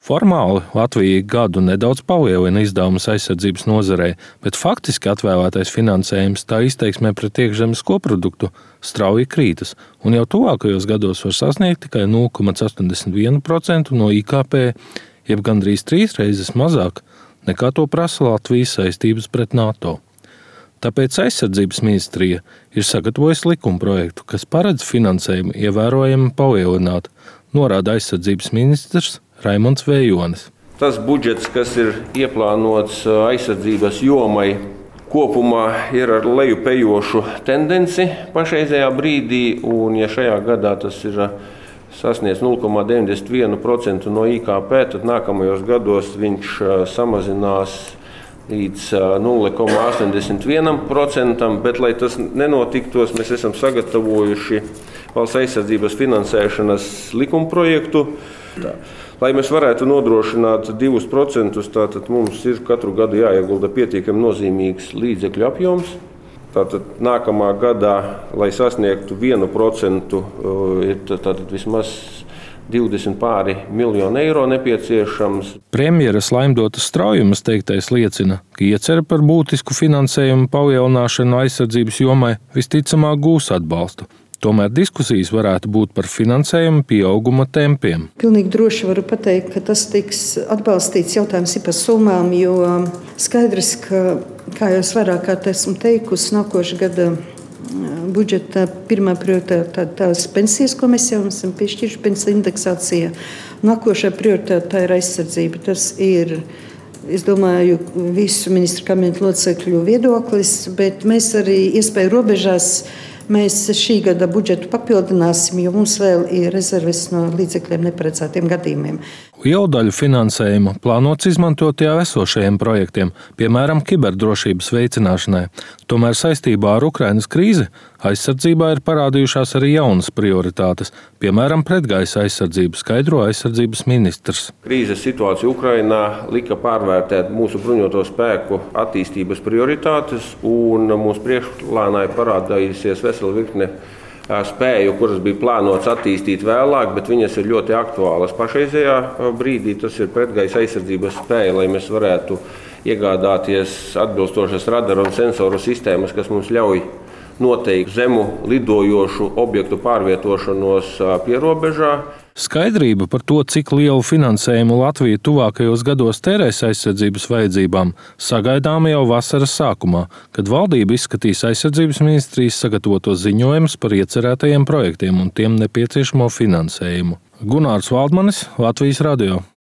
Formāli Latvija gadu nedaudz palielina izdevumus aizsardzības nozarei, bet faktiski atvēlētais finansējums tā izteiksmē pret iekšzemes koproduktu strauji krītas, un jau tuvākajos gados var sasniegt tikai 0,81% no IKP, jeb gandrīz 3 reizes mazāk nekā to prasa Latvijas saistības pret NATO. Tāpēc aizsardzības ministrija ir sagatavojusi likumprojektu, kas paredz finansējumu ievērojami palielināt, norāda aizsardzības ministrs Raimonds Vējonis. Tas budžets, kas ir ieplānots aizsardzības jomai, kopumā ir ar lejupējošu tendenci pašreizējā brīdī, un ja šajā gadā tas ir sasniedz 0,91% no IKP, tad nākamajos gados viņš samazinās līdz 0,81%, bet, lai tas nenotiktos, mēs esam sagatavojuši valsts aizsardzības finansēšanas likumprojektu. Lai mēs varētu nodrošināt 2%, tātad mums ir katru gadu jāiegulda pietiekami nozīmīgs līdzekļu apjoms. Tātad nākamā gadā, lai sasniegtu 1%, ir tātad vismaz 20 pāri miljonu eiro nepieciešams. Premjeras Laimdotas Straujumas teiktais liecina, ka iecer par būtisku finansējumu palielināšanu aizsardzības jomai visticamāk gūs atbalstu. Tomēr diskusijas varētu būt par finansējumu pieauguma tempiem. Pilnīgi droši varu pateikt, ka tas tiks atbalstīts. Jautājums ir par summām, jo skaidrs, ka, kā jau es vairāk kārt esmu teikusi, nākošā gada budžeta pirmā prioritāte tās pensijas, ko mēs jau esam piešķīruši, pensiju indeksācija. Nākošā prioritāte ir aizsardzība. Tas ir, es domāju, visu ministru kabineta locekļu viedoklis, bet mēs arī iespēju robežās mēs šī gada budžetu papildināsim, jo mums vēl ir rezerves no līdzekļiem neparedzētiem gadījumiem. Lielu daļu finansējuma plānots izmantot jau esošajiem projektiem, piemēram, kiberdrošības veicināšanai. Tomēr saistībā ar Ukrainas krīzi aizsardzībā ir parādījušās arī jaunas prioritātes, piemēram, pretgaisa aizsardzību, skaidro aizsardzības ministrs. Krīzes situācija Ukrainā lika pārvērtēt mūsu bruņoto spēku attīstības prioritātes, un mūsu priekšplānā ir parādījusies vesela virkne spēju, kuras bija plānotas attīstīt vēlāk, bet viņas ir ļoti aktuālas pašreizējā brīdī. Tas ir pretgaisa aizsardzības spēja, lai mēs varētu iegādāties atbilstošas radaru un sensoru sistēmas, kas mums ļauj noteikt zemu lidojošu objektu pārvietošanos pierobežā. Skaidrība par to, cik lielu finansējumu Latvija tuvākajos gados tērēs aizsardzības vajadzībām, sagaidāma jau vasaras sākumā, kad valdība izskatīs aizsardzības ministrijas sagatavotos ziņojumus par iecerētajiem projektiem un tiem nepieciešamo finansējumu. Gunārs Valdmanis, Latvijas radio.